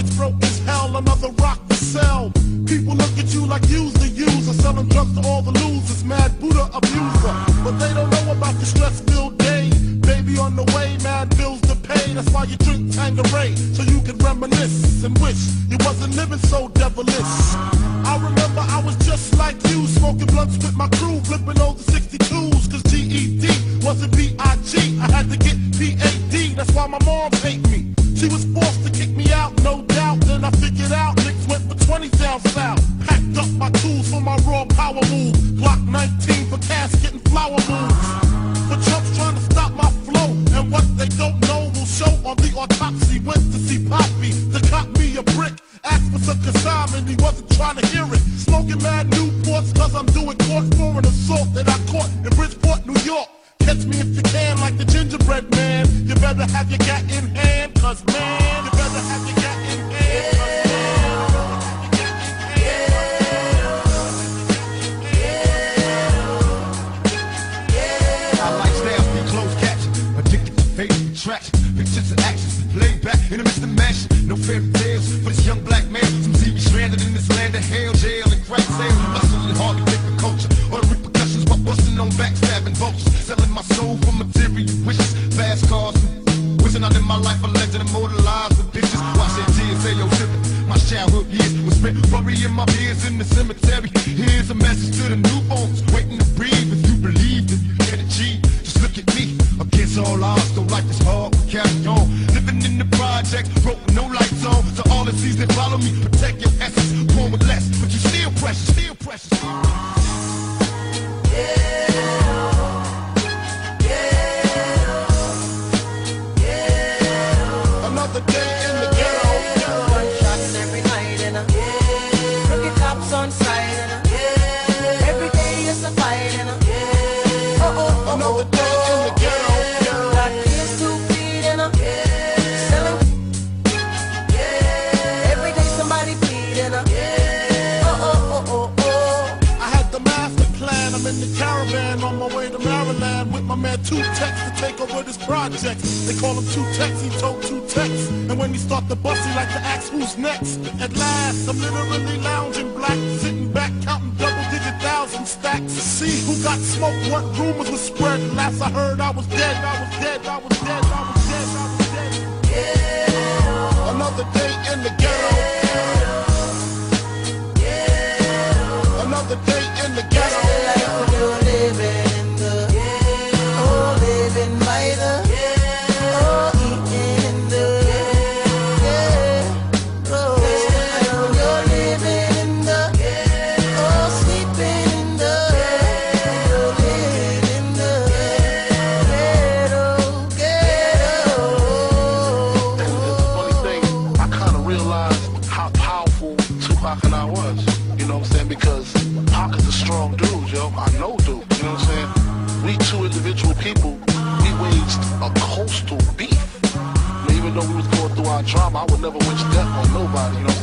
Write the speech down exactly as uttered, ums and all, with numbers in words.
pockets broke as hell, another rock to sell. People look at you like you's the user, selling drugs to all the losers, mad Buddha abuser. But they don't know about the stress-filled day. Baby on the way, mad bills to pay. That's why you drink Tanqueray, so you can reminisce and wish you wasn't living so devilish. I remember I was just like you, smoking blunts with my crew, flipping over sixty-twos, cause G E D wasn't B I G. I had to get P A D, that's why my mom hate me. She was forced to kick me out, no doubt. Then I figured out niggas went for twenty down south. Packed up my tools for my raw power move. Glock nineteen for casket and flower moves. For chumps trying to stop my flow, and what they don't know will show on the autopsy. Went to see Poppy to cop me a brick. Asked for some consignment, he wasn't trying to hear it. Smoking mad Newports cause I'm doing court for an assault that I caught in Bridgeport, New York. Catch me if you can like the gingerbread man. You better have your gat in hand, cause man, you better have your gat in hand, cause man. My lifestyle be closed caption, addicted to favorite attraction. Pictures and actions laid back in the midst of mansion. No fairy tales for this young black man. Some see me stranded in this land of hell, jail and crack sales. Hustling hard to take the culture, or the repercussions while busting on backstabbing vultures. Selling my soul for material wishes, fast cars. Wishing out in my life a legend immortalized with pictures. Watching T S A O sipping. My childhood years was spent burying my peers in the cemetery. Here's a message to the newborns waiting to breathe. If you believe, then you can achieve. Just look at me, against all odds. Though life is hard, we carry on. Living in the projects, broke with no lights on. So all the seas that follow me, protect your essence. Born with less, but you still precious, still precious. Yeah. Another day in the ghetto. Gunshots every night and a crooked cops on sight and a every day is a fight and a oh oh oh Another day in the ghetto. got kids to feed and a selling every day somebody bleeding a oh oh oh oh oh. I had the master plan. I'm in the caravan on my way to Maryland with my man Two Tex to take over this project. They call him Two Tex, he told Two Tex. And when he start the bus, he like to ask who's next. At last, I'm literally lounging black, sitting back, counting double-digit thousand stacks. See who got smoked, what rumors were spread. Last I heard, I was dead, I was dead, I was dead, I was dead, I was dead. Yeah. Another day in the ghetto. Yeah. Another day in the ghetto. That's the life when you're living in the oh, living by the oh, eating in the yeah, oh, when you're living in the oh, sleeping in the you're living in the ghetto, ghetto. And it's a funny thing, I kind of realized how powerful Tupac and I was. You know what I'm saying? Because Pac is a strong dude, yo. I know dude. You know what I'm saying? We two individual people, we waged a coastal beef. And even though we was going through our drama, I would never wish death on nobody, you know